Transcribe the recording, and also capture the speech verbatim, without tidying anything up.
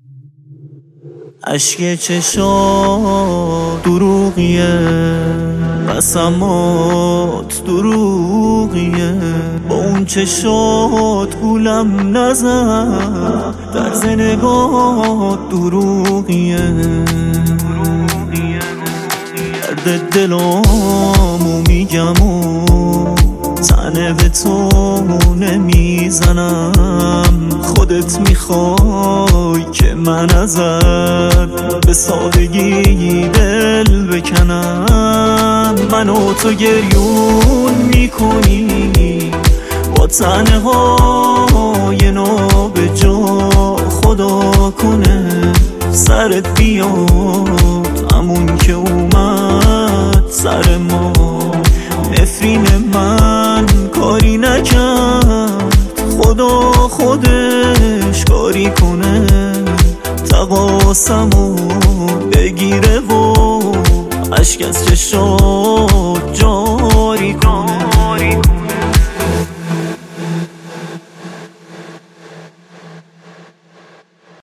اشک چشات دروغیه، قسمات دروغیه، با اون چشات گولم نزن، طرز نگات دروغیه، درد دلامو میگم و تنه به تو نمیزنم. خودت میخوای که من ازت به سادگی دل بکنم. منو تو گریون میکنی با تنهای نابجا. خدا کنه سرت بیاد همون که اومد سر ما. نفرین من کاری نکرد، خدا خودش کاری کنه. تقاسمو بگیره و اشک از چشام